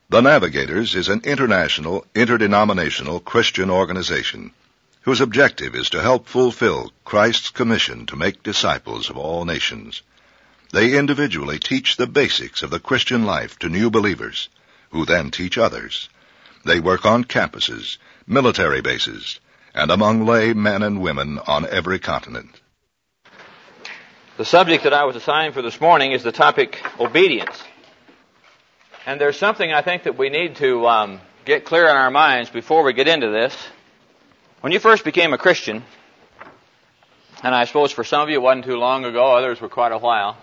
The Navigators is an international, interdenominational Christian organization whose objective is to help fulfill Christ's commission to make disciples of all nations. They individually teach the basics of the Christian life to new believers, who then teach others. They work on campuses, military bases, and among lay men and women on every continent. The subject that I was assigned for this morning is the topic obedience. And there's something I think that we need to get clear in our minds before we get into this. When you first became a Christian, and I suppose for some of you it wasn't too long ago, others were quite a while,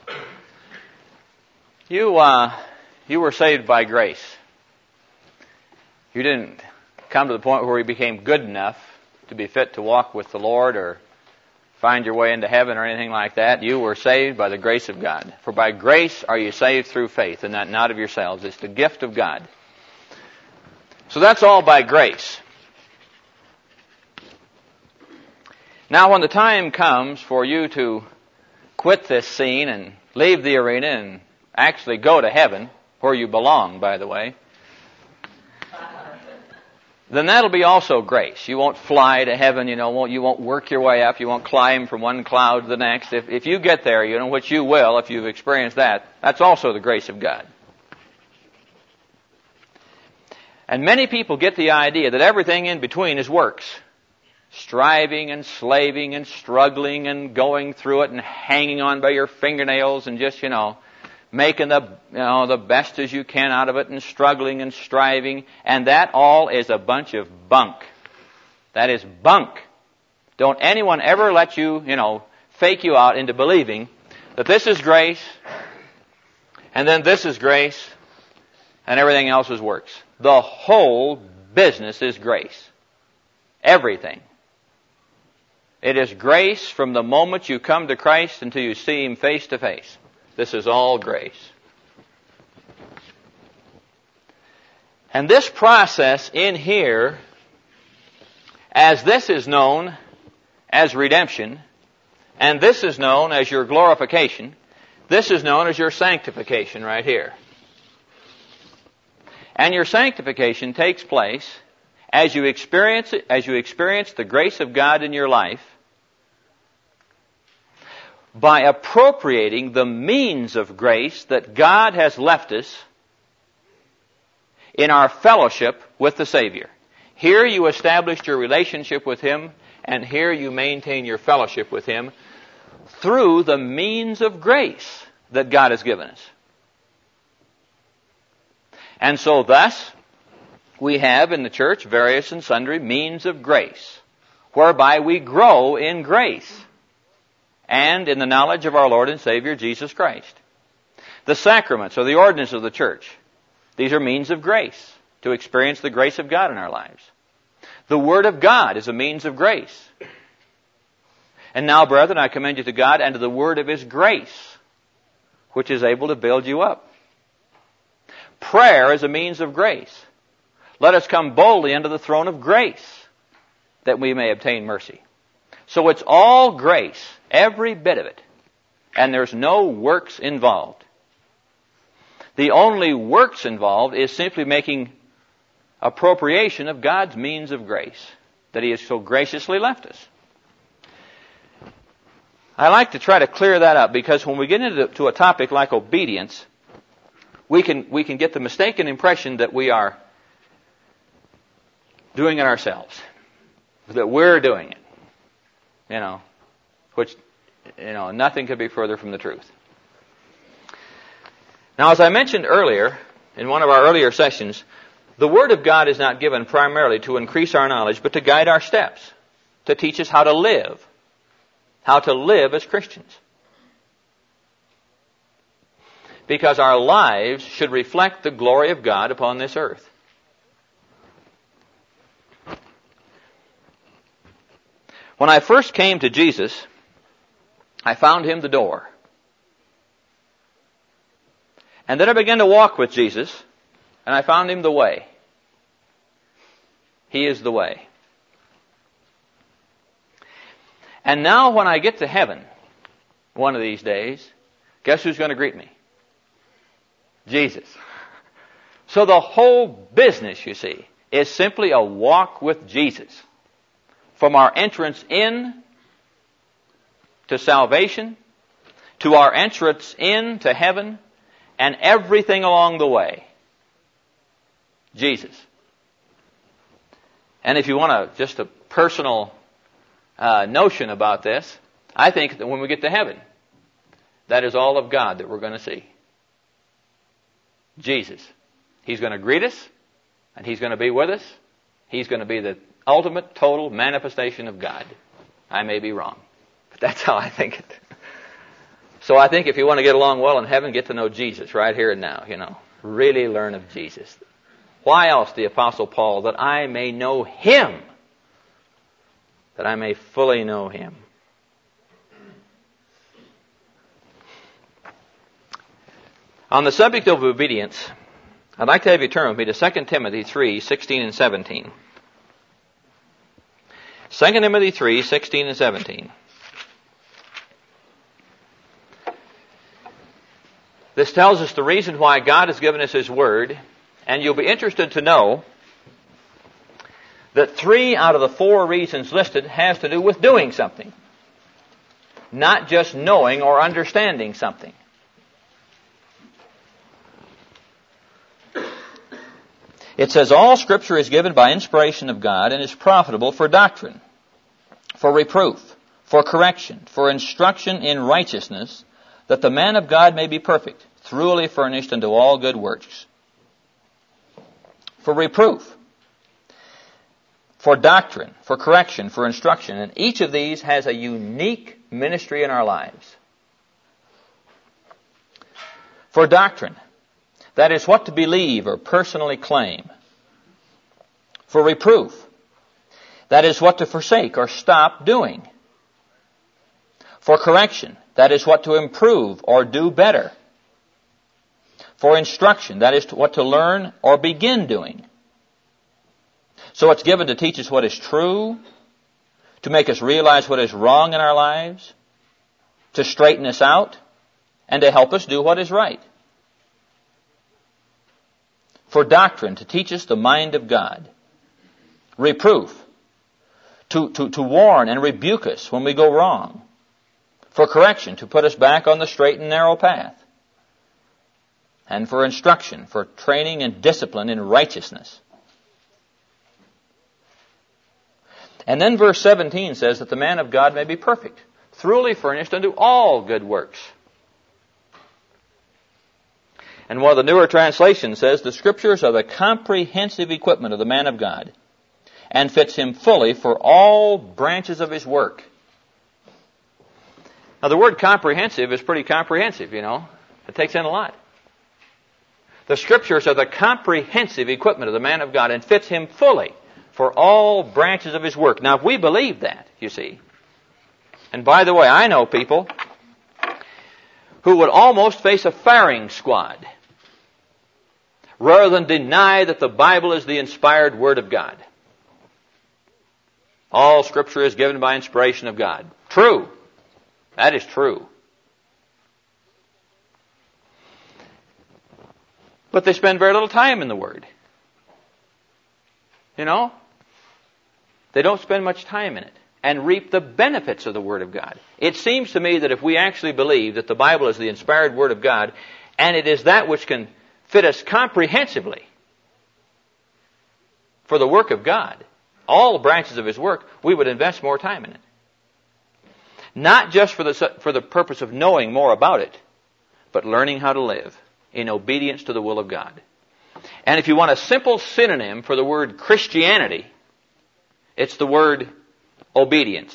you were saved by grace. You didn't come to the point where you became good enough to be fit to walk with the Lord or find your way into heaven or anything like that. You were saved by the grace of God. For by grace are you saved through faith, and that not of yourselves. It's the gift of God. So that's all by grace. Now when the time comes for you to quit this scene and leave the arena and actually go to heaven, where you belong, by the way, then that'll be also grace. You won't fly to heaven, you won't work your way up, you won't climb from one cloud to the next. If you get there, which you will if you've experienced that, that's also the grace of God. And many people get the idea that everything in between is works. Striving and slaving and struggling and going through it and hanging on by your fingernails and just, making the best as you can out of it and struggling and striving. And that all is a bunch of bunk. That is bunk. Don't anyone ever let you, fake you out into believing that this is grace and then this is grace and everything else is works. The whole business is grace. Everything. It is grace from the moment you come to Christ until you see Him face to face. This is all grace. And this process in here, as this is known as redemption, and this is known as your glorification, this is known as your sanctification right here. And your sanctification takes place as you experience it, as you experience the grace of God in your life, by appropriating the means of grace that God has left us in our fellowship with the Savior. Here you established your relationship with Him, and here you maintain your fellowship with Him through the means of grace that God has given us. And so thus, we have in the church various and sundry means of grace, whereby we grow in grace and in the knowledge of our Lord and Savior, Jesus Christ. The sacraments or the ordinance of the church, these are means of grace, to experience the grace of God in our lives. The Word of God is a means of grace. And now, brethren, I commend you to God and to the Word of His grace, which is able to build you up. Prayer is a means of grace. Let us come boldly unto the throne of grace, that we may obtain mercy. So it's all grace, every bit of it. And there's no works involved. The only works involved is simply making appropriation of God's means of grace that He has so graciously left us. I like to try to clear that up, because when we get into a topic like obedience, we can get the mistaken impression that we are doing it ourselves, that we're doing it. Which, nothing could be further from the truth. Now, as I mentioned earlier, in one of our earlier sessions, the Word of God is not given primarily to increase our knowledge, but to guide our steps, to teach us how to live as Christians. Because our lives should reflect the glory of God upon this earth. When I first came to Jesus, I found Him the door. And then I began to walk with Jesus, and I found Him the way. He is the way. And now when I get to heaven, one of these days, guess who's going to greet me? Jesus. So the whole business, you see, is simply a walk with Jesus. From our entrance in to salvation, to our entrance in to heaven, and everything along the way. Jesus. And if you want just a personal notion about this, I think that when we get to heaven, that is all of God that we're going to see. Jesus. He's going to greet us, and He's going to be with us. He's going to be the ultimate, total manifestation of God. I may be wrong, but that's how I think it. So I think if you want to get along well in heaven, get to know Jesus right here and now, Really learn of Jesus. Why else the Apostle Paul? That I may know Him. That I may fully know Him. On the subject of obedience, I'd like to have you turn with me to 2 Timothy 3, 16 and 17. 2 Timothy 3, 16 and 17. This tells us the reason why God has given us His Word, and you'll be interested to know that 3 out of the 4 reasons listed has to do with doing something, not just knowing or understanding something. It says, all Scripture is given by inspiration of God and is profitable for doctrine, for reproof, for correction, for instruction in righteousness, that the man of God may be perfect, thoroughly furnished unto all good works. For reproof, for doctrine, for correction, for instruction. And each of these has a unique ministry in our lives. For doctrine, that is what to believe or personally claim. For reproof, that is what to forsake or stop doing. For correction, that is what to improve or do better. For instruction, that is what to learn or begin doing. So it's given to teach us what is true, to make us realize what is wrong in our lives, to straighten us out, and to help us do what is right. For doctrine, to teach us the mind of God. Reproof, to warn and rebuke us when we go wrong. For correction, to put us back on the straight and narrow path. And for instruction, for training and discipline in righteousness. And then verse 17 says that the man of God may be perfect, thoroughly furnished unto all good works. And one of the newer translations says the Scriptures are the comprehensive equipment of the man of God and fits him fully for all branches of his work. Now the word comprehensive is pretty comprehensive, It takes in a lot. The Scriptures are the comprehensive equipment of the man of God and fits him fully for all branches of his work. Now if we believe that, you see, and by the way, I know people who would almost face a firing squad rather than deny that the Bible is the inspired Word of God. All Scripture is given by inspiration of God. True. That is true. But they spend very little time in the Word. They don't spend much time in it and reap the benefits of the Word of God. It seems to me that if we actually believe that the Bible is the inspired Word of God, and it is that which can fit us comprehensively for the work of God, all branches of His work, we would invest more time in it. Not just for the purpose of knowing more about it, but learning how to live in obedience to the will of God. And if you want a simple synonym for the word Christianity, it's the word obedience.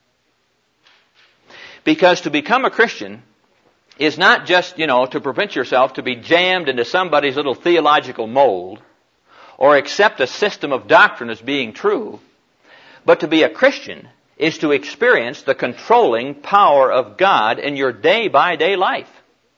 Because to become a Christian is not just, to prevent yourself to be jammed into somebody's little theological mold or accept a system of doctrine as being true, but to be a Christian is to experience the controlling power of God in your day-by-day life.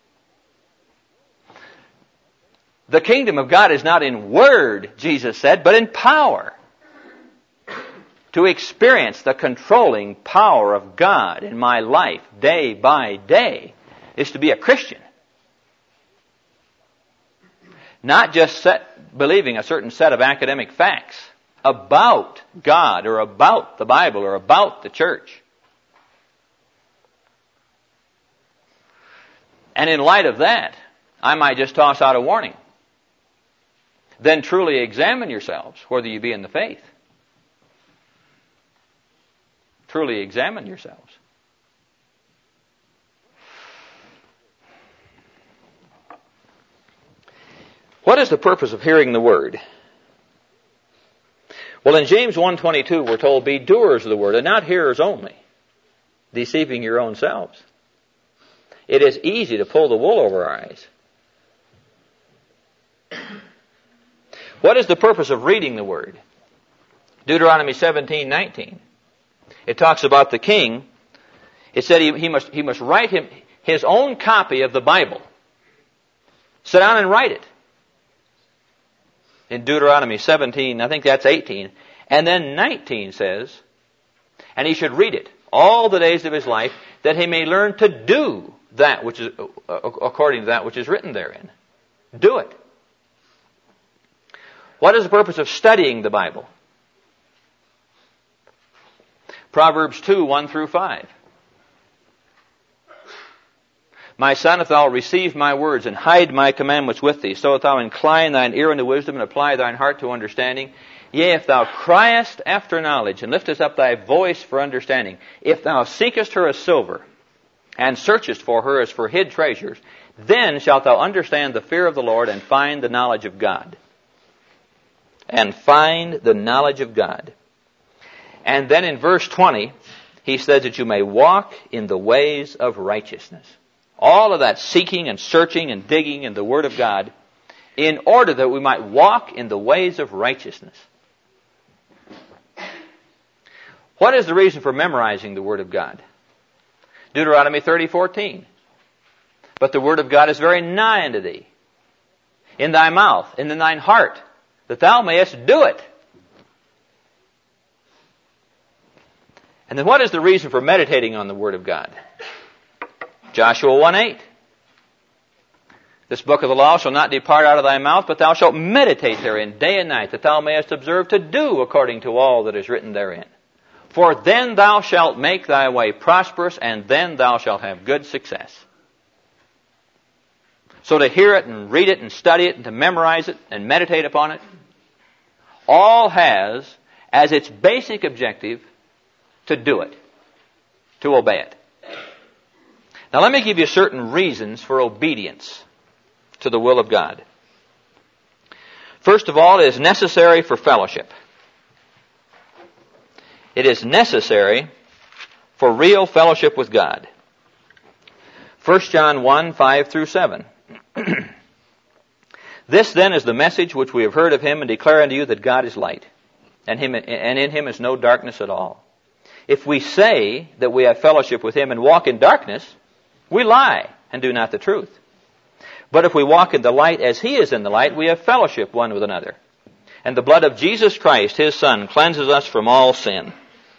The kingdom of God is not in word, Jesus said, but in power. To experience the controlling power of God in my life day by day is to be a Christian. Not just believing a certain set of academic facts about God or about the Bible or about the church. And in light of that, I might just toss out a warning. Then truly examine yourselves whether you be in the faith. Truly examine yourselves. What is the purpose of hearing the Word? Well, in James 1:22, we're told, be doers of the Word, and not hearers only, deceiving your own selves. It is easy to pull the wool over our eyes. What is the purpose of reading the Word? Deuteronomy 17:19. It talks about the king. It said he must write his own copy of the Bible. Sit down and write it. In Deuteronomy 17, I think that's 18. And then 19 says, and he should read it all the days of his life, that he may learn to do that which is according to that which is written therein. Do it. What is the purpose of studying the Bible? Proverbs 2:1-5. My son, if thou receive my words and hide my commandments with thee, so that thou incline thine ear unto wisdom and apply thine heart to understanding, yea, if thou criest after knowledge and liftest up thy voice for understanding, if thou seekest her as silver and searchest for her as for hid treasures, then shalt thou understand the fear of the Lord and find the knowledge of God. And find the knowledge of God. And then in verse 20, he says that you may walk in the ways of righteousness. All of that seeking and searching and digging in the Word of God in order that we might walk in the ways of righteousness. What is the reason for memorizing the Word of God? Deuteronomy 30:14. But the Word of God is very nigh unto thee, in thy mouth, and in thine heart, that thou mayest do it. And then what is the reason for meditating on the Word of God? Joshua 1:8. This book of the law shall not depart out of thy mouth, but thou shalt meditate therein day and night, that thou mayest observe to do according to all that is written therein. For then thou shalt make thy way prosperous, and then thou shalt have good success. So to hear it and read it and study it and to memorize it and meditate upon it, all has as its basic objective to do it, to obey it. Now let me give you certain reasons for obedience to the will of God. First of all, it is necessary for fellowship. It is necessary for real fellowship with God. 1 John 1:5-7. This then is the message which we have heard of him and declare unto you that God is light, and in him is no darkness at all. If we say that we have fellowship with him and walk in darkness, we lie and do not the truth. But if we walk in the light as he is in the light, we have fellowship one with another. And the blood of Jesus Christ, his Son, cleanses us from all sin.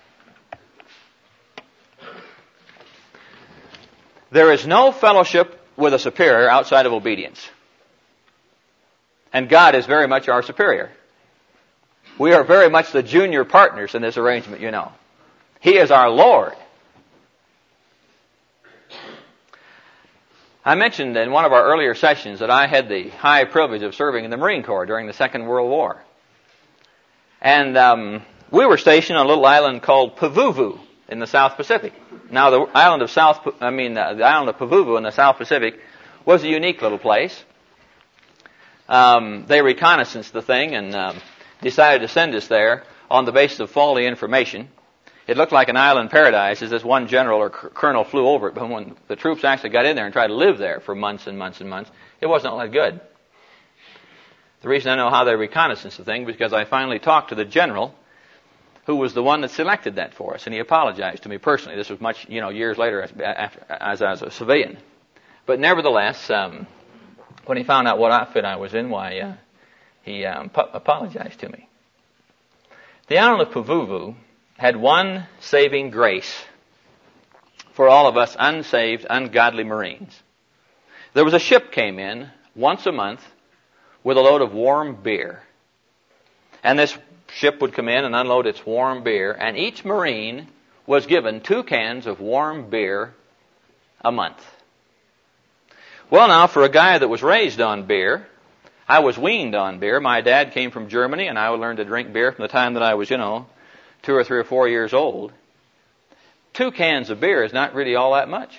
There is no fellowship with a superior outside of obedience. And God is very much our superior. We are very much the junior partners in this arrangement, you know. He is our Lord. I mentioned in one of our earlier sessions that I had the high privilege of serving in the Marine Corps during the Second World War. And we were stationed on a little island called Pavuvu in the South Pacific. Now the island of Pavuvu in the South Pacific was a unique little place. They reconnaissanced the thing and decided to send us there on the basis of faulty information. It looked like an island paradise as this one general or colonel flew over it, but when the troops actually got in there and tried to live there for months and months and months, it wasn't all that good. The reason I know how they reconnaissanced the thing was because I finally talked to the general who was the one that selected that for us, and he apologized to me personally. This was much, years later as I was a civilian. But nevertheless, when he found out what outfit I was in, he apologized to me. The island of Pavuvu had one saving grace for all of us unsaved, ungodly Marines. There was a ship came in once a month with a load of warm beer. And this ship would come in and unload its warm beer, and each Marine was given 2 cans of warm beer a month. Well, now, for a guy that was raised on beer, I was weaned on beer. My dad came from Germany, and I learned to drink beer from the time that I was, 2 or 3 or 4 years old. 2 cans of beer is not really all that much.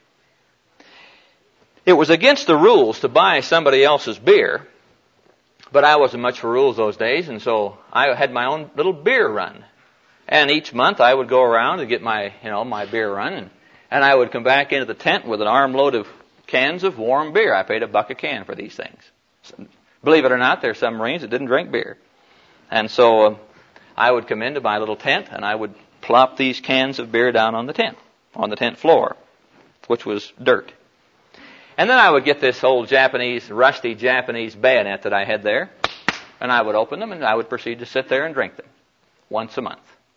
It was against the rules to buy somebody else's beer, but I wasn't much for rules those days, and so I had my own little beer run. And each month I would go around and get my beer run, and I would come back into the tent with an armload of cans of warm beer. I paid $1 a can for these things. So, believe it or not, there's some Marines that didn't drink beer. And so I would come into my little tent, and I would plop these cans of beer down on the tent floor, which was dirt. And then I would get this old rusty Japanese bayonet that I had there, and I would open them, and I would proceed to sit there and drink them once a month.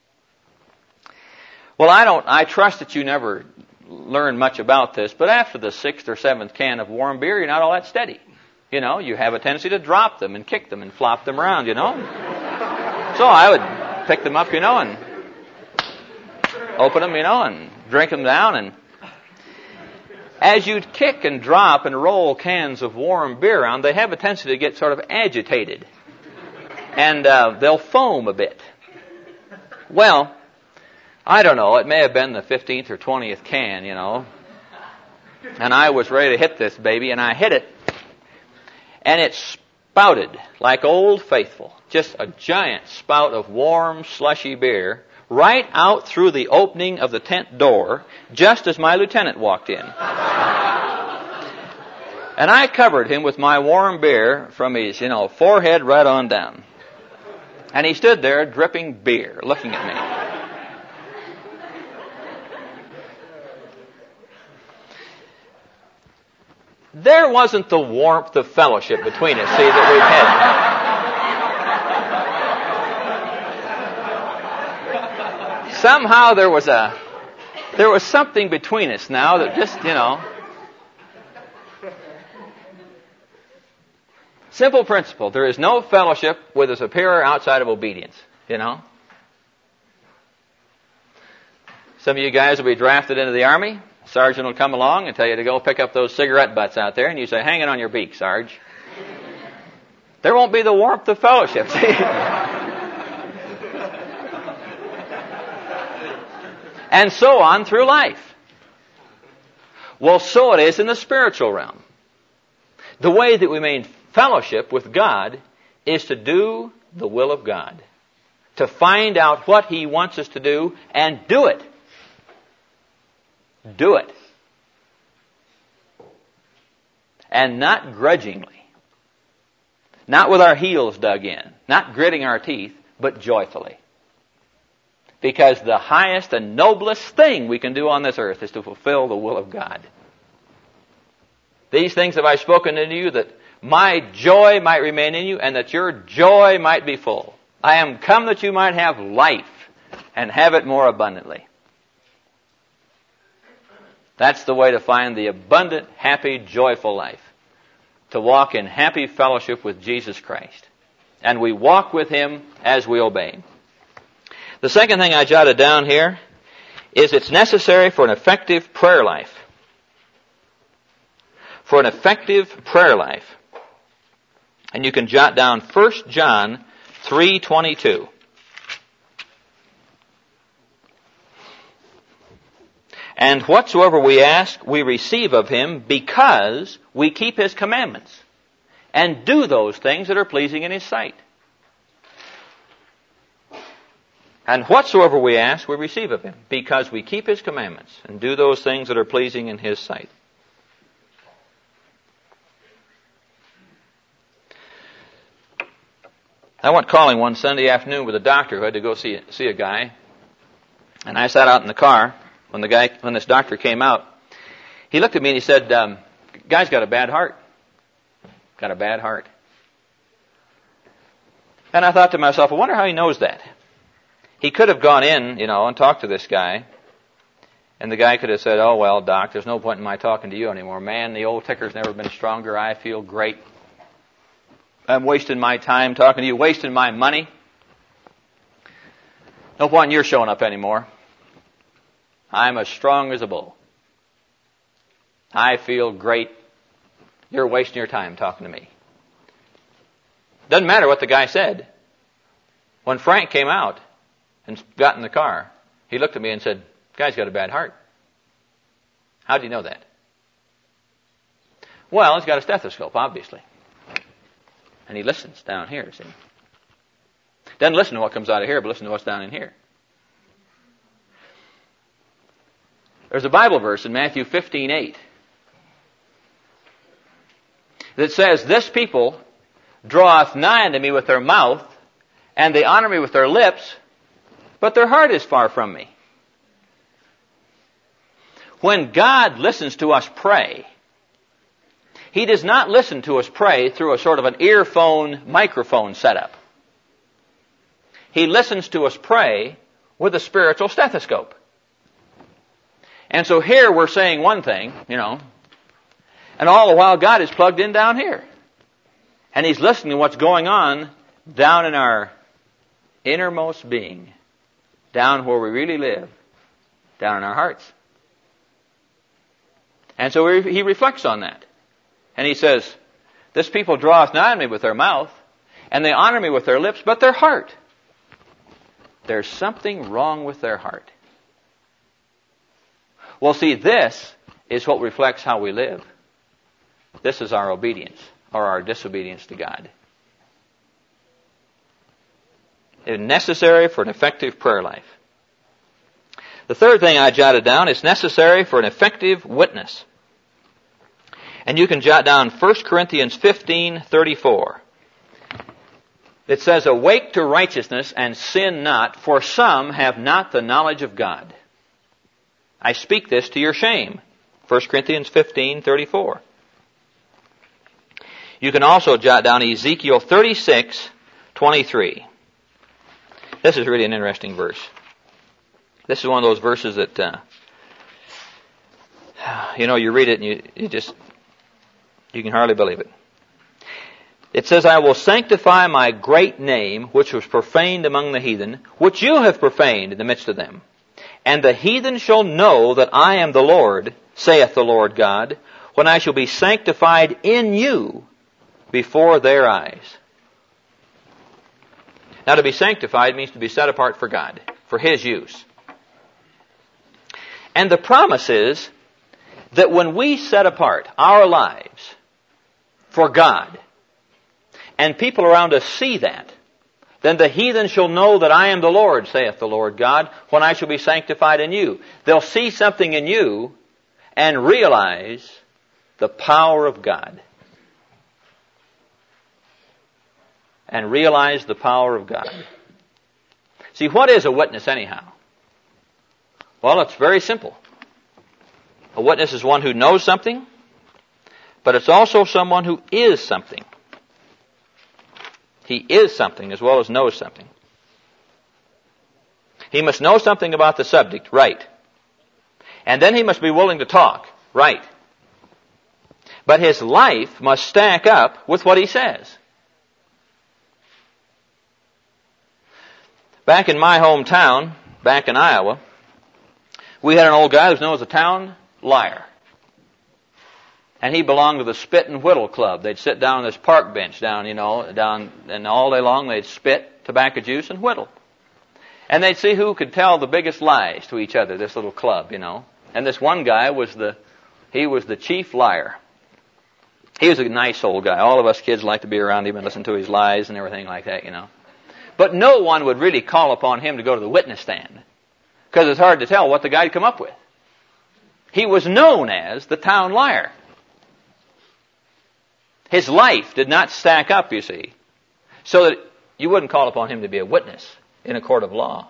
Well, I trust that you never learn much about this, but after the 6th or 7th can of warm beer, you're not all that steady. You have a tendency to drop them and kick them and flop them around, So I would pick them up, and open them, and drink them down. And as you'd kick and drop and roll cans of warm beer around, they have a tendency to get sort of agitated. And they'll foam a bit. Well, I don't know, it may have been the 15th or 20th can, And I was ready to hit this baby, and I hit it. And it spouted like Old Faithful. Just a giant spout of warm, slushy beer right out through the opening of the tent door, just as my lieutenant walked in. And I covered him with my warm beer from his, forehead right on down. And he stood there dripping beer, looking at me. There wasn't the warmth of fellowship between us, that we've had. Somehow there was something between us now that just, Simple principle. There is no fellowship with a superior outside of obedience, Some of you guys will be drafted into the Army. Sergeant will come along and tell you to go pick up those cigarette butts out there, and you say, hang it on your beak, Sarge. There won't be the warmth of fellowship, see? And so on through life. Well, so it is in the spiritual realm. The way that we maintain fellowship with God is to do the will of God. To find out what He wants us to do and do it. Do it. And not grudgingly. Not with our heels dug in. Not gritting our teeth, but joyfully. Because the highest and noblest thing we can do on this earth is to fulfill the will of God. These things have I spoken unto you, that my joy might remain in you, and that your joy might be full. I am come that you might have life, and have it more abundantly. That's the way to find the abundant, happy, joyful life. To walk in happy fellowship with Jesus Christ. And we walk with Him as we obey. The second thing I jotted down here is it's necessary for an effective prayer life. For an effective prayer life. And you can jot down 1 John 3:22. And whatsoever we ask, we receive of Him, because we keep His commandments and do those things that are pleasing in His sight. And whatsoever we ask, we receive of Him, because we keep His commandments and do those things that are pleasing in His sight. I went calling one Sunday afternoon with a doctor who had to go see a guy. And I sat out in the car when this doctor came out. He looked at me and he said, guy's got a bad heart. Got a bad heart. And I thought to myself, I wonder how he knows that. He could have gone in, and talked to this guy. And the guy could have said, oh, well, doc, there's no point in my talking to you anymore. Man, the old ticker's never been stronger. I feel great. I'm wasting my time talking to you, wasting my money. No point in your showing up anymore. I'm as strong as a bull. I feel great. You're wasting your time talking to me. Doesn't matter what the guy said. When Frank came out and got in the car, he looked at me and said, "Guy's got a bad heart." How do you know that? Well, he's got a stethoscope, obviously. And he listens down here, see. Doesn't listen to what comes out of here, but listen to what's down in here. There's a Bible verse in Matthew 15:8 that says, "This people draweth nigh unto me with their mouth, and they honor me with their lips, but their heart is far from me." When God listens to us pray, He does not listen to us pray through a sort of an earphone microphone setup. He listens to us pray with a spiritual stethoscope. And so here we're saying one thing, and all the while God is plugged in down here. And He's listening to what's going on down in our innermost being, down where we really live, down in our hearts. And so He reflects on that. And He says, "This people draweth nigh to me with their mouth, and they honor me with their lips, but their heart." There's something wrong with their heart. Well, see, this is what reflects how we live. This is our obedience, or our disobedience to God. It's necessary for an effective prayer life. The third thing I jotted down is necessary for an effective witness. And you can jot down 1 Corinthians 15:34. It says, "Awake to righteousness and sin not, for some have not the knowledge of God. I speak this to your shame." 1 Corinthians 15:34. You can also jot down Ezekiel 36:23. This is really an interesting verse. This is one of those verses that, you read it and you can hardly believe it. It says, "I will sanctify my great name, which was profaned among the heathen, which you have profaned in the midst of them. And the heathen shall know that I am the Lord, saith the Lord God, when I shall be sanctified in you before their eyes." Now, to be sanctified means to be set apart for God, for His use. And the promise is that when we set apart our lives for God, and people around us see that, then the heathen shall know that I am the Lord, saith the Lord God, when I shall be sanctified in you. They'll see something in you and realize the power of God. And realize the power of God. See, what is a witness anyhow? Well, it's very simple. A witness is one who knows something, but it's also someone who is something. He is something as well as knows something. He must know something about the subject, right. And then he must be willing to talk, right. But his life must stack up with what he says. Back in my hometown, back in Iowa, we had an old guy who was known as a town liar. And he belonged to the Spit and Whittle Club. They'd sit down on this park bench down, and all day long they'd spit tobacco juice and whittle. And they'd see who could tell the biggest lies to each other, this little club, And this one guy was the chief liar. He was a nice old guy. All of us kids liked to be around him and listen to his lies and everything like that, But no one would really call upon him to go to the witness stand, because it's hard to tell what the guy'd come up with. He was known as the town liar. His life did not stack up, you see, so that you wouldn't call upon him to be a witness in a court of law.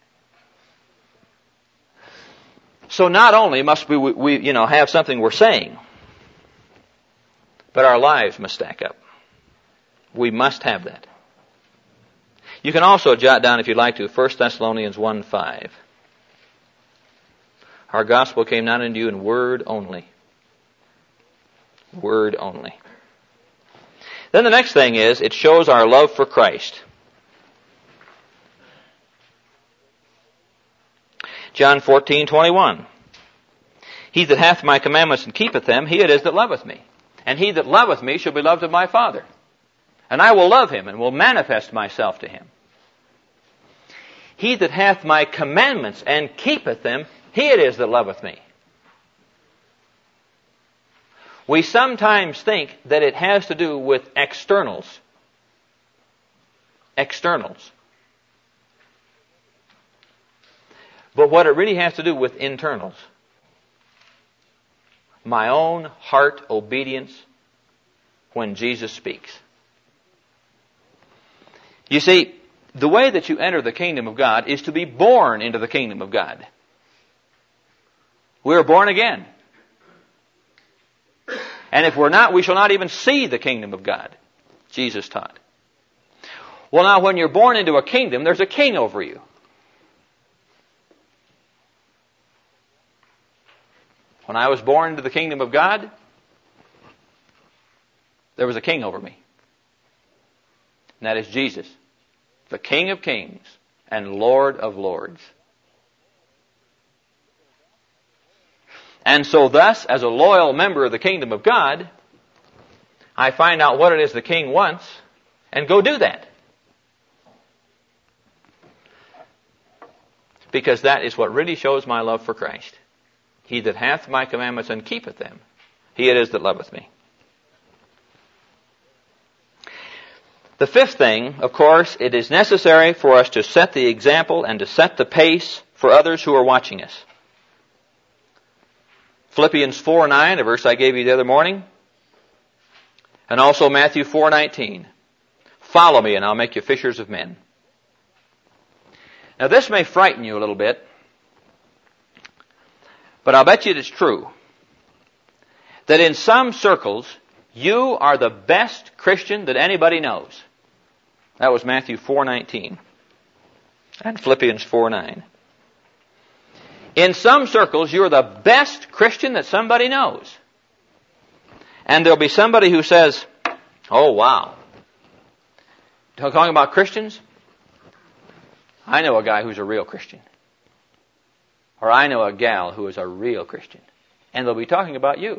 So not only must we have something we're saying, but our lives must stack up. We must have that. You can also jot down, if you'd like to, 1 Thessalonians 1:5. Our gospel came not unto you in word only. Word only. Then the next thing is, it shows our love for Christ. John 14:21. He that hath my commandments and keepeth them, he it is that loveth me. And he that loveth me shall be loved of my Father. And I will love him, and will manifest myself to him. He that hath my commandments and keepeth them, he it is that loveth me. We sometimes think that it has to do with externals. Externals. But what it really has to do with internals. My own heart obedience when Jesus speaks. You see, the way that you enter the kingdom of God is to be born into the kingdom of God. We are born again. And if we're not, we shall not even see the kingdom of God, Jesus taught. Well, now, when you're born into a kingdom, there's a king over you. When I was born into the kingdom of God, there was a king over me. And that is Jesus, the King of kings and Lord of lords. And so thus, as a loyal member of the kingdom of God, I find out what it is the king wants and go do that. Because that is what really shows my love for Christ. He that hath my commandments and keepeth them, he it is that loveth me. The fifth thing, of course, it is necessary for us to set the example and to set the pace for others who are watching us. Philippians 4:9, a verse I gave you the other morning, and also Matthew 4:19. Follow me and I'll make you fishers of men. Now this may frighten you a little bit, but I'll bet you it's true. That in some circles, you are the best Christian that anybody knows. That was Matthew 4:19 and Philippians 4:9. In some circles, you're the best Christian that somebody knows. And there'll be somebody who says, oh, wow. Talking about Christians? I know a guy who's a real Christian. Or I know a gal who is a real Christian. And they'll be talking about you.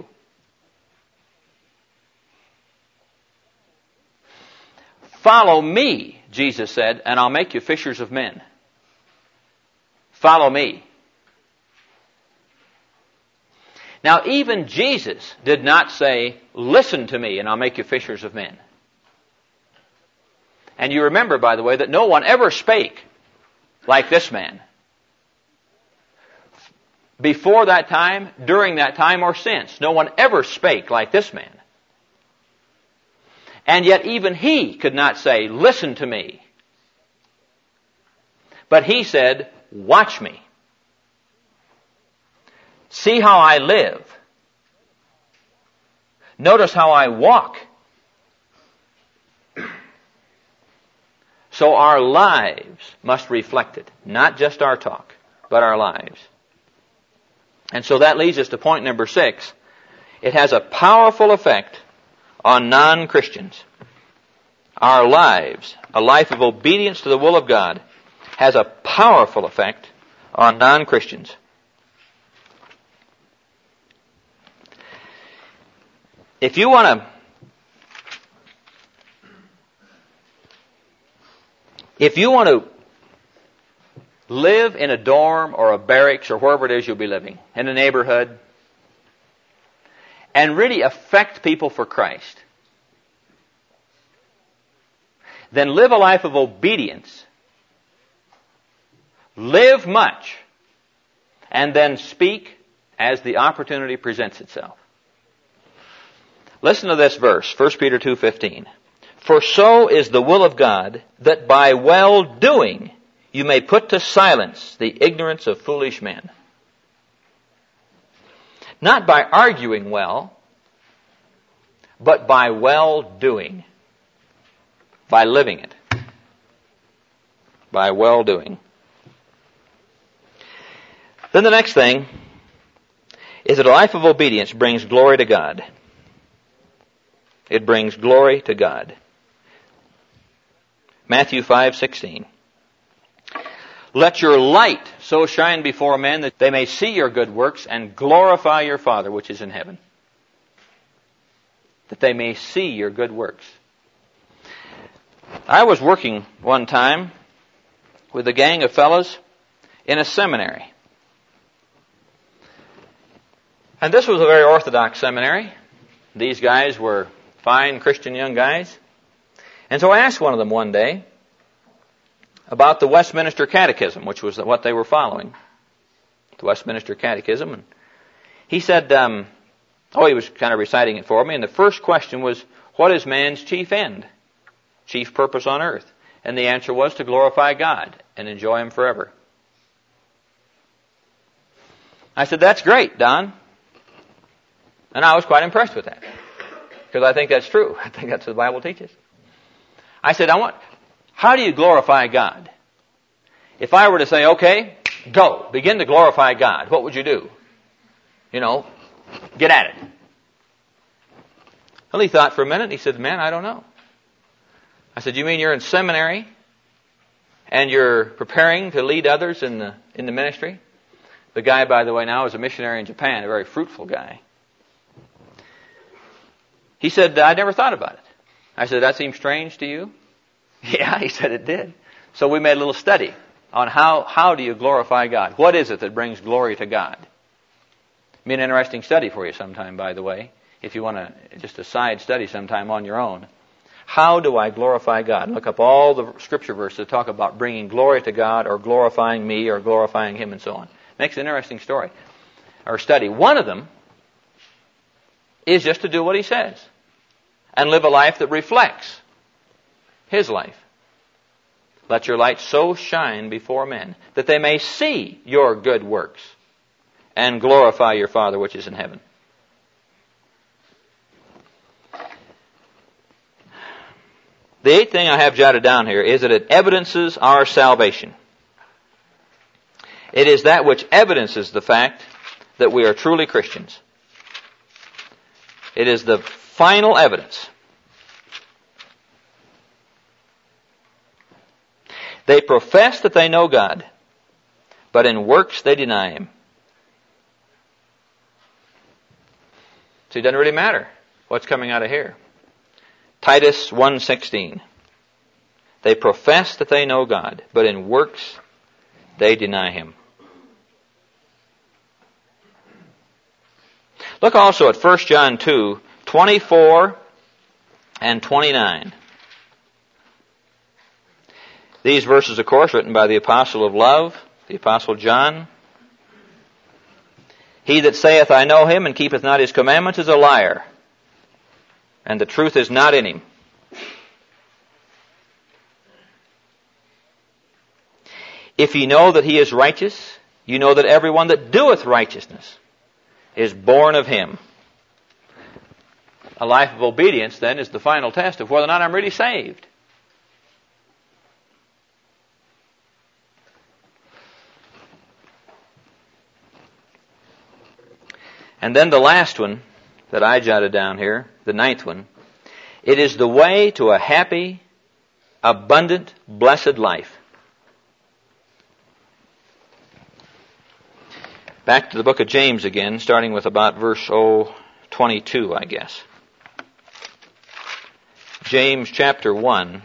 Follow me, Jesus said, and I'll make you fishers of men. Follow me. Now, even Jesus did not say, listen to me and I'll make you fishers of men. And you remember, by the way, that no one ever spake like this man. Before that time, during that time, or since. No one ever spake like this man. And yet even he could not say, listen to me. But he said, watch me. See how I live. Notice how I walk. So our lives must reflect it. Not just our talk, but our lives. And so that leads us to point number 6. It has a powerful effect on non-Christians. Our lives, a life of obedience to the will of God, has a powerful effect on non-Christians. If you want to live in a dorm or a barracks or wherever it is you'll be living, in a neighborhood, and really affect people for Christ, then live a life of obedience. Live much, and then speak as the opportunity presents itself. Listen to this verse, 1 Peter 2:15. For so is the will of God, that by well-doing you may put to silence the ignorance of foolish men. Not by arguing well, but by well-doing. By living it. By well-doing. Then the next thing is that a life of obedience brings glory to God. it brings glory to God. Matthew 5:16. Let your light so shine before men that they may see your good works and glorify your Father which is in heaven. That they may see your good works. I was working one time with a gang of fellows in a seminary. And this was a very orthodox seminary. These guys were fine Christian young guys. And so I asked one of them one day about the Westminster Catechism, which was what they were following. The Westminster Catechism. And he said, he was kind of reciting it for me. And the first question was, what is man's chief end? Chief purpose on earth? And the answer was to glorify God and enjoy Him forever. I said, that's great, Don. And I was quite impressed with that. Because I think that's true. I think that's what the Bible teaches. I said, how do you glorify God? If I were to say, okay, go, begin to glorify God, what would you do? Get at it. Well, he thought for a minute. He said, man, I don't know. I said, you mean you're in seminary and you're preparing to lead others in the ministry? The guy, by the way, now is a missionary in Japan, a very fruitful guy. He said, I never thought about it. I said, that seems strange to you? Yeah, he said it did. So we made a little study on how do you glorify God? What is it that brings glory to God? It'd be an interesting study for you sometime, by the way, if you want to just a side study sometime on your own. How do I glorify God? Look up all the scripture verses that talk about bringing glory to God or glorifying me or glorifying Him and so on. Makes an interesting story or study. One of them is just to do what He says and live a life that reflects His life. Let your light so shine before men that they may see your good works and glorify your Father which is in heaven. The eighth thing I have jotted down here is that it evidences our salvation. It is that which evidences the fact that we are truly Christians. It is the final evidence. They profess that they know God, but in works they deny Him. So it doesn't really matter what's coming out of here. Titus 1:16. They profess that they know God, but in works they deny Him. Look also at 1 John 2:24 and 29. These verses, of course, written by the apostle of love, the apostle John. He that saith, I know Him, and keepeth not His commandments is a liar, and the truth is not in him. If ye know that He is righteous, you know that everyone that doeth righteousness is born of Him. A life of obedience, then, is the final test of whether or not I'm really saved. And then the last one that I jotted down here, the ninth one, it is the way to a happy, abundant, blessed life. Back to the book of James again, starting with about verse 22, I guess. James chapter 1.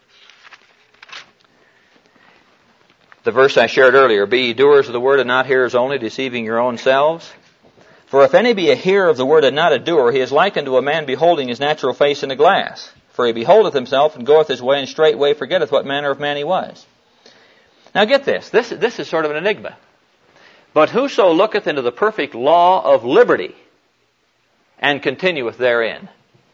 The verse I shared earlier, be ye doers of the word and not hearers only, deceiving your own selves. For if any be a hearer of the word and not a doer, he is like unto a man beholding his natural face in a glass. For he beholdeth himself and goeth his way, and straightway forgetteth what manner of man he was. Now get this. This is sort of an enigma. But whoso looketh into the perfect law of liberty and continueth therein,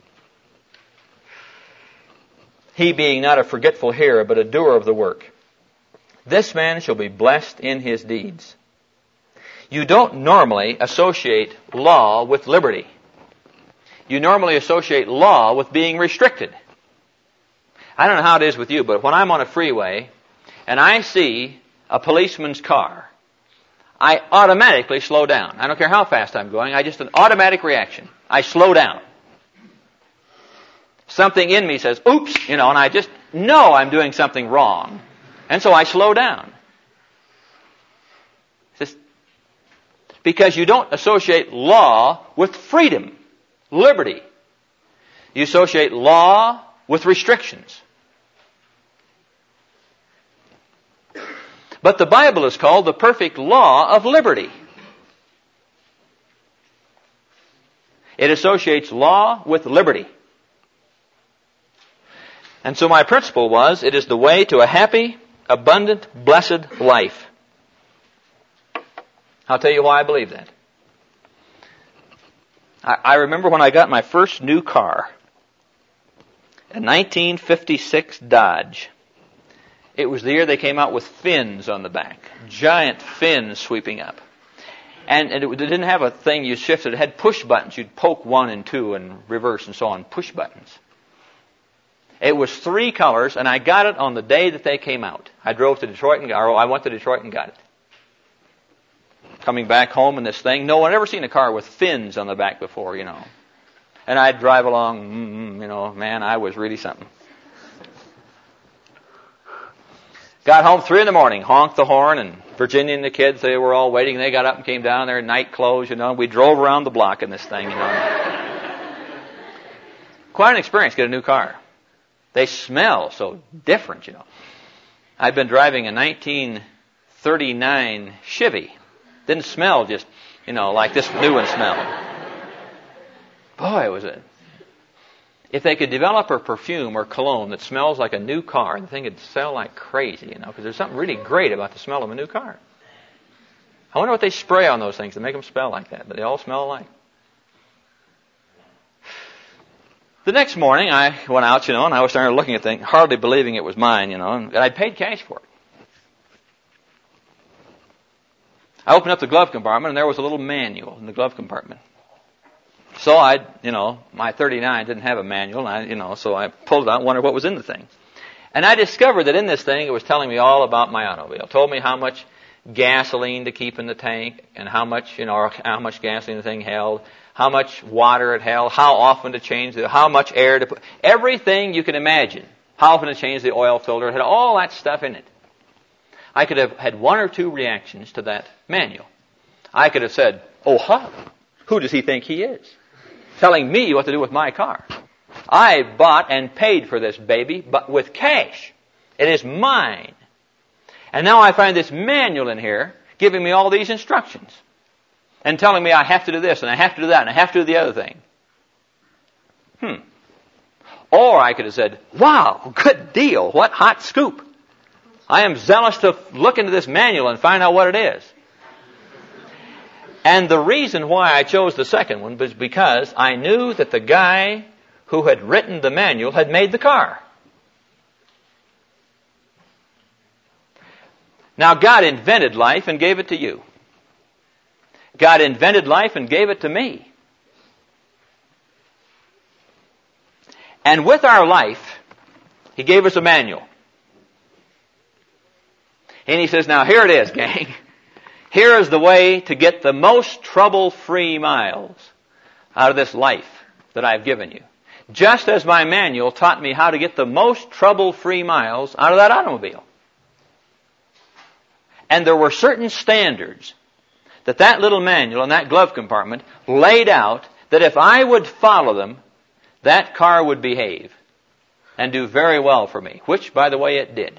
he being not a forgetful hearer, but a doer of the work, this man shall be blessed in his deeds. You don't normally associate law with liberty. You normally associate law with being restricted. I don't know how it is with you, but when I'm on a freeway and I see a policeman's car, I automatically slow down. I don't care how fast I'm going. An automatic reaction. I slow down. something in me says, oops, and I just know I'm doing something wrong. And so I slow down. Because you don't associate law with freedom, liberty. You associate law with restrictions. But the Bible is called the perfect law of liberty. It associates law with liberty. And so my principle was, it is the way to a happy, abundant, blessed life. I'll tell you why I believe that. I remember when I got my first new car, a 1956 Dodge. It was the year they came out with fins on the back, giant fins sweeping up. And it didn't have a thing you shifted. It had push buttons. You'd poke 1 and 2 and reverse and so on, push buttons. It was 3 colors, and I got it on the day that they came out. I drove to Detroit, I went to Detroit and got it. Coming back home in this thing, no one had ever seen a car with fins on the back before, And I'd drive along, man, I was really something. Got home 3 a.m, honked the horn, and Virginia and the kids, they were all waiting. They got up and came down there in night clothes, We drove around the block in this thing, Quite an experience, get a new car. They smell so different, I'd been driving a 1939 Chevy. Didn't smell just, like this new one smelled. Boy, was it. If they could develop a perfume or cologne that smells like a new car, the thing would sell like crazy, because there's something really great about the smell of a new car. I wonder what they spray on those things to make them smell like that, but they all smell alike. The next morning, I went out, and I was starting looking at things, hardly believing it was mine, and I'd paid cash for it. I opened up the glove compartment, and there was a little manual in the glove compartment. So my 39 didn't have a manual, and so I pulled it out and wondered what was in the thing. And I discovered that in this thing, it was telling me all about my automobile. It told me how much gasoline to keep in the tank, and how much gasoline the thing held, how much water it held, how often to change it, how much air to put, everything you can imagine. How often to change the oil filter. It had all that stuff in it. I could have had 1 or 2 reactions to that manual. I could have said, who does he think he is? Telling me what to do with my car. I bought and paid for this baby, but with cash. It is mine. And now I find this manual in here giving me all these instructions. And telling me I have to do this, and I have to do that, and I have to do the other thing. Or I could have said, wow, good deal. What hot scoop. I am zealous to look into this manual and find out what it is. And the reason why I chose the second one was because I knew that the guy who had written the manual had made the car. Now, God invented life and gave it to you. God invented life and gave it to me. And with our life, He gave us a manual. And He says, now here it is, gang. Here is the way to get the most trouble-free miles out of this life that I've given you. Just as my manual taught me how to get the most trouble-free miles out of that automobile. And there were certain standards that little manual in that glove compartment laid out that if I would follow them, that car would behave and do very well for me, which, by the way, it did.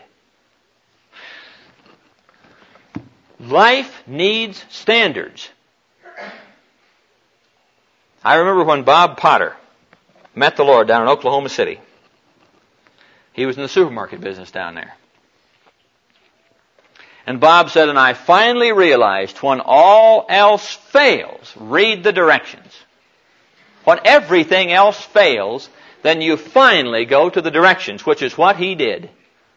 Life needs standards. I remember when Bob Potter met the Lord down in Oklahoma City. He was in the supermarket business down there. And Bob said, and I finally realized when all else fails, read the directions. When everything else fails, then you finally go to the directions, which is what he did.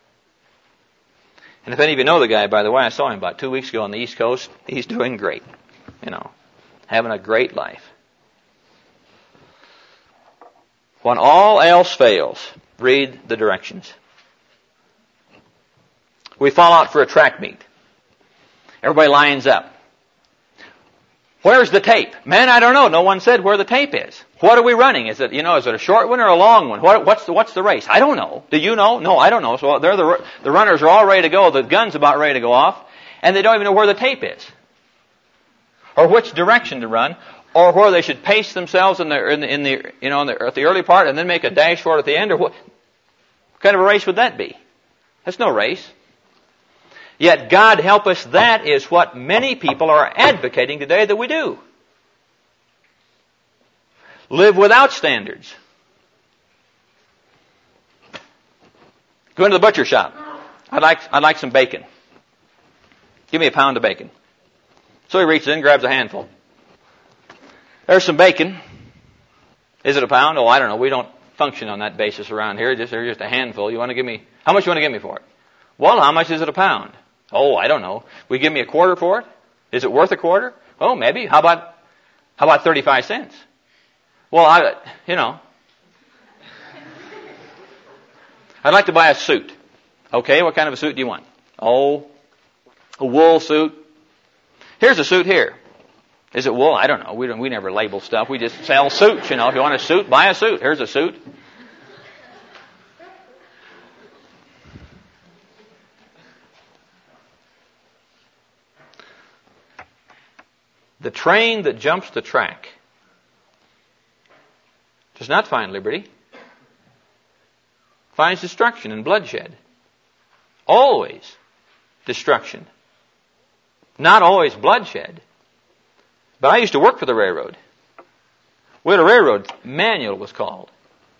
And if any of you know the guy, by the way, I saw him about 2 weeks ago on the East Coast. He's doing great. Having a great life. When all else fails, read the directions. We fall out for a track meet. Everybody lines up. Where's the tape? Man, I don't know. No one said where the tape is. What are we running? Is it a short one or a long one? What's the race? I don't know. Do you know? No, I don't know. So the runners are all ready to go. The gun's about ready to go off, and they don't even know where the tape is, or which direction to run, or where they should pace themselves at the early part and then make a dash for it at the end, or what kind of a race would that be? That's no race. Yet, God help us, that is what many people are advocating today that we do. Live without standards. Go into the butcher shop. I'd like some bacon. Give me a pound of bacon. So he reaches in, grabs a handful. There's some bacon. Is it a pound? Oh, I don't know. We don't function on that basis around here. There's just a handful. How much you want to give me for it? Well, how much is it a pound? Oh, I don't know. Will you give me a quarter for it? Is it worth a quarter? Oh, maybe. How about 35 cents? Well, I'd like to buy a suit. Okay, what kind of a suit do you want? Oh, a wool suit. Here's a suit here. Is it wool? I don't know. We never label stuff. We just sell suits, If you want a suit, buy a suit. Here's a suit. The train that jumps the track does not find liberty. Finds destruction and bloodshed. Always destruction. Not always bloodshed. But I used to work for the railroad. We had a railroad manual, it was called.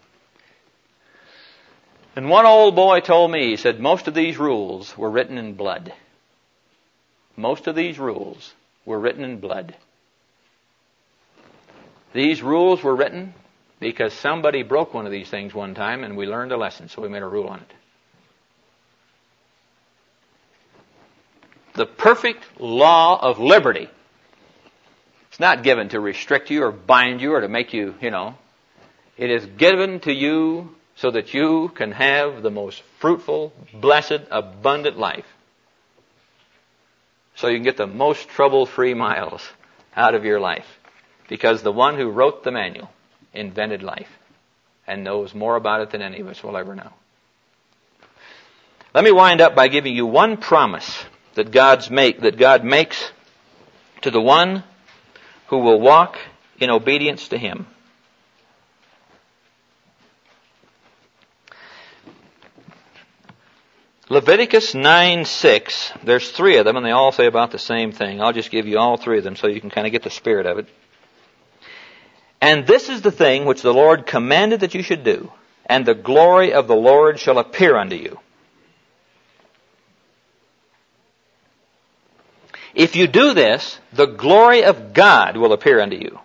And one old boy told me, he said, most of these rules were written in blood. Most of these rules were written in blood. These rules were written because somebody broke one of these things one time and we learned a lesson, so we made a rule on it. The perfect law of liberty. It's not given to restrict you or bind you or to make you, It is given to you so that you can have the most fruitful, blessed, abundant life. So you can get the most trouble-free miles out of your life. Because the one who wrote the manual invented life and knows more about it than any of us will ever know. Let me wind up by giving you one promise that God makes to the one who will walk in obedience to Him. Leviticus 9:6, there's 3 of them, and they all say about the same thing. I'll just give you all 3 of them so you can kind of get the spirit of it. And this is the thing which the Lord commanded that you should do, and the glory of the Lord shall appear unto you. If you do this, the glory of God will appear unto you.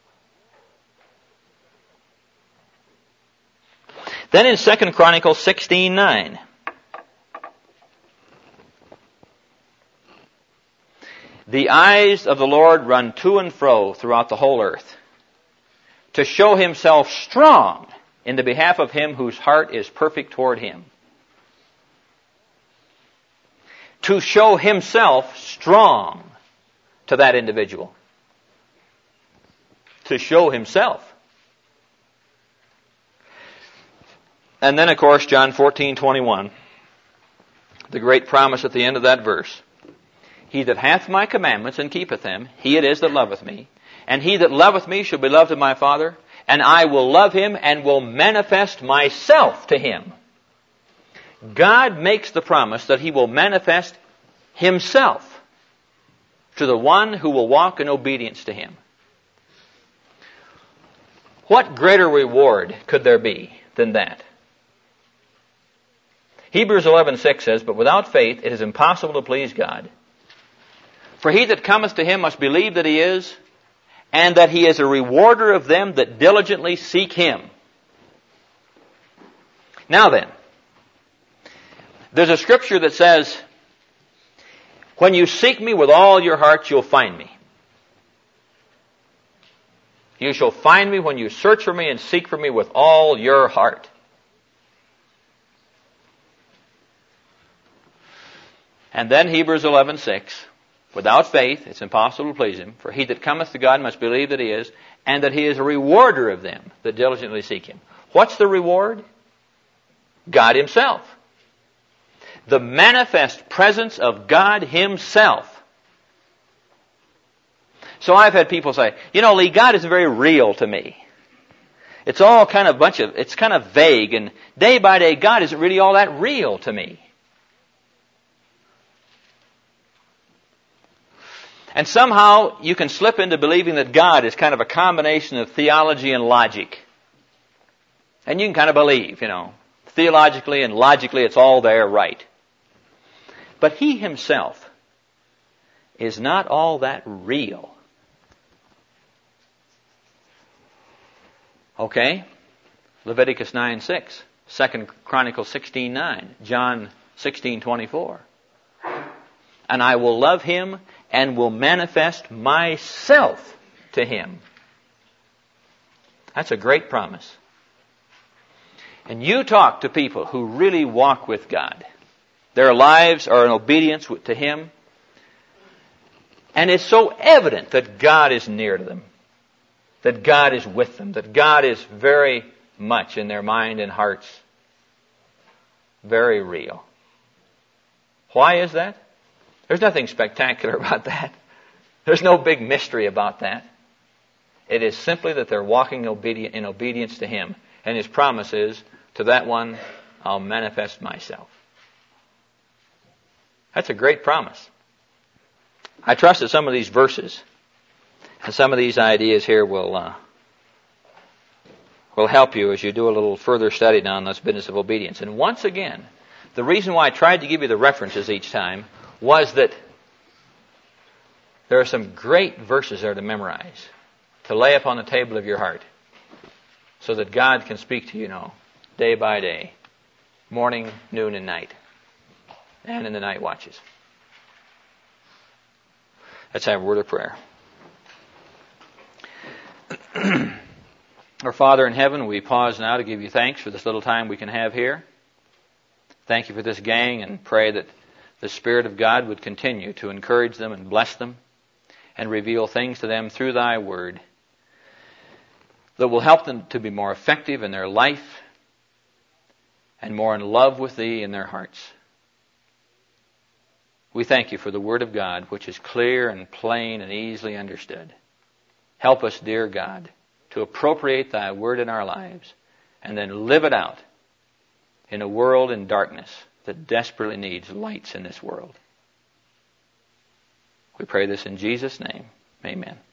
Then in 2 Chronicles 16:9, the eyes of the Lord run to and fro throughout the whole earth, to show Himself strong in the behalf of him whose heart is perfect toward Him. To show Himself strong to that individual. To show Himself. And then, of course, John 14:21, the great promise at the end of that verse. He that hath my commandments and keepeth them, he it is that loveth me. And he that loveth me shall be loved of my Father, and I will love him and will manifest myself to him. God makes the promise that He will manifest Himself to the one who will walk in obedience to Him. What greater reward could there be than that? Hebrews 11:6 says, but without faith it is impossible to please God. For he that cometh to Him must believe that He is, and that He is a rewarder of them that diligently seek Him. Now then, there's a scripture that says, when you seek me with all your heart, you'll find me. You shall find me when you search for me and seek for me with all your heart. And then Hebrews 11:6, Without faith, it's impossible to please Him. For he that cometh to God must believe that He is, and that He is a rewarder of them that diligently seek Him. What's the reward? God Himself. The manifest presence of God Himself. So I've had people say, Lee, God isn't very real to me. It's all kind of it's kind of vague, and day by day, God isn't really all that real to me. And somehow you can slip into believing that God is kind of a combination of theology and logic. And you can kind of believe, theologically and logically it's all there right. But He Himself is not all that real. Okay? Leviticus 9:6, 2 Chronicles 16:9, John 16:24. And I will love him and will manifest myself to him. That's a great promise. And you talk to people who really walk with God. Their lives are in obedience to Him. And it's so evident that God is near to them. That God is with them. That God is very much in their mind and hearts. Very real. Why is that? There's nothing spectacular about that. There's no big mystery about that. It is simply that they're walking in obedience to Him. And His promise is, to that one, I'll manifest myself. That's a great promise. I trust that some of these verses and some of these ideas here will help you as you do a little further study on this business of obedience. And once again, the reason why I tried to give you the references each time was that there are some great verses there to memorize, to lay up on the table of your heart, so that God can speak to you, day by day, morning, noon, and night, and in the night watches. Let's have a word of prayer. Our Father in heaven, we pause now to give you thanks for this little time we can have here. Thank you for this gang, and pray that the Spirit of God would continue to encourage them and bless them and reveal things to them through Thy Word that will help them to be more effective in their life and more in love with Thee in their hearts. We thank You for the Word of God, which is clear and plain and easily understood. Help us, dear God, to appropriate Thy Word in our lives and then live it out in a world in darkness that desperately needs lights in this world. We pray this in Jesus' name. Amen.